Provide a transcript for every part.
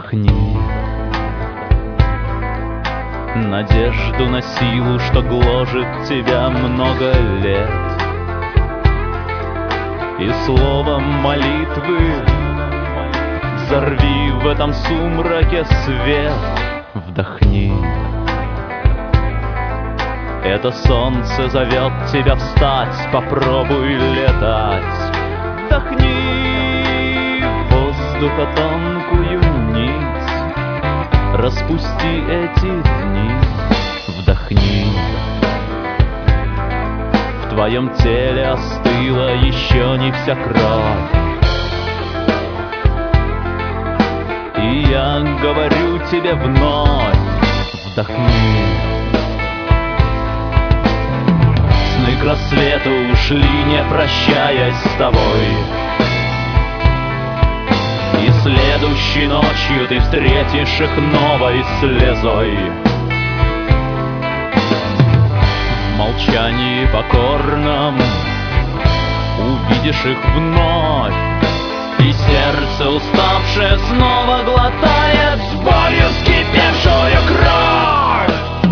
Вдохни надежду на силу, что гложет тебя много лет, и словом молитвы взорви в этом сумраке свет. Вдохни, это солнце зовет тебя встать, попробуй летать. Вдохни в воздуха тонкую нить, распусти эти дни. Вдохни, в твоем теле остыла еще не вся кровь, и я говорю тебе вновь: вдохни. Сны к рассвету ушли, не прощаясь с тобой, и следующей ночью ты встретишь их новой слезой. В молчании покорном увидишь их вновь, и сердце уставшее снова глотает с болью вскипевшую кровь.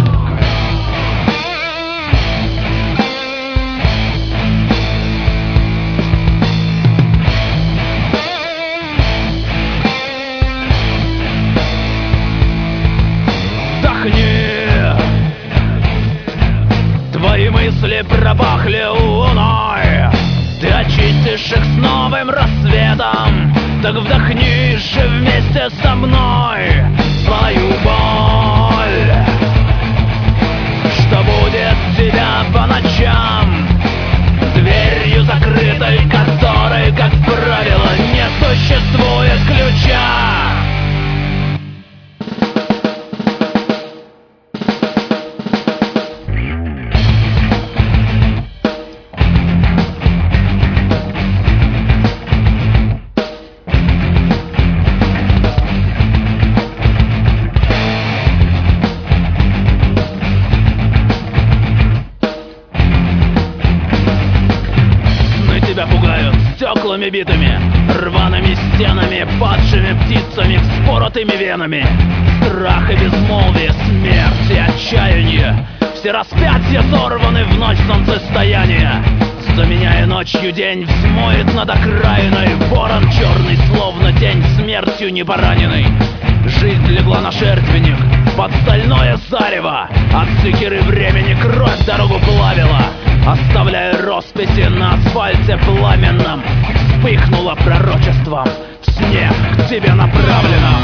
Твои мысли пропахли луной, ты очистишь их с новым рассветом. Так вдохни же вместе со мной свою боль, что будет тебя по ночам, дверью закрытой, которой, как правило, не существует ключа. Тебя пугают стеклами битыми, рваными стенами, падшими птицами, вспоротыми венами. Страх и безмолвие, смерть и отчаяние, все распятия сорваны в ночь солнцестояния. Заменяя ночью день, взмоет над окраиной ворон черный, словно тень, смертью не пораненный. Жизнь легла на жертвенник под стальное зарево, от секиры времени кровь дорогу плавила, оставляя росписи на асфальте пламенном. Вспыхнуло пророчеством в сне к тебе направлено.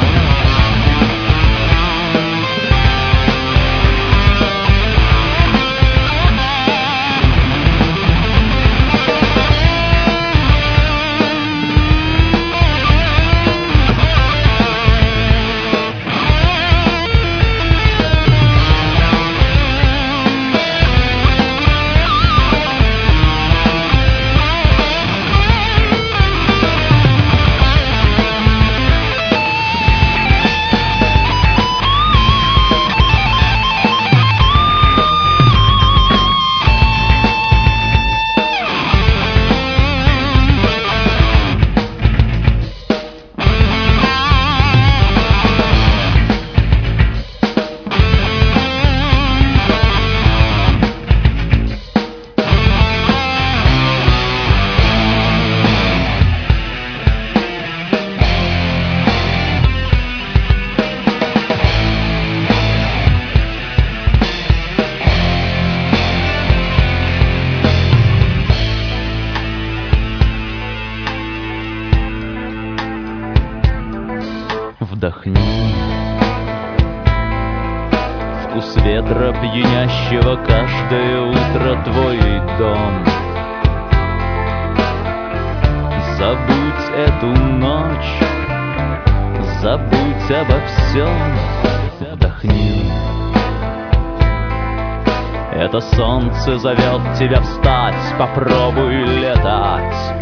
Вдохни вкус ветра, пьянящего каждое утро твой дом. Забудь эту ночь, забудь обо всем. Вдохни, это солнце зовет тебя встать, попробуй летать.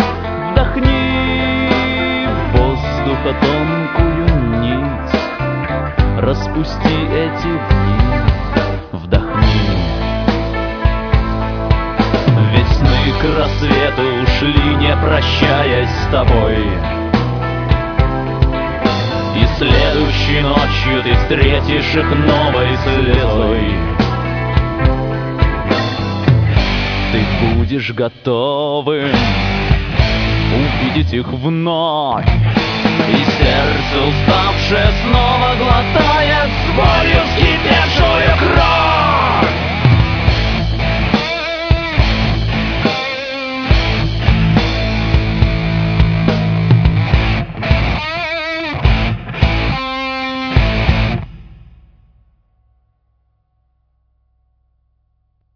Вдохни воздуха тонкую нить, распусти эти дни. Вдохни, ведь сны к рассвету ушли, не прощаясь с тобой, и Следующей ночью ты встретишь их новой светлой. Ты будешь готовым увидеть их вновь, и сердце, уставшее, снова глотает с болью вскипевшую кровь.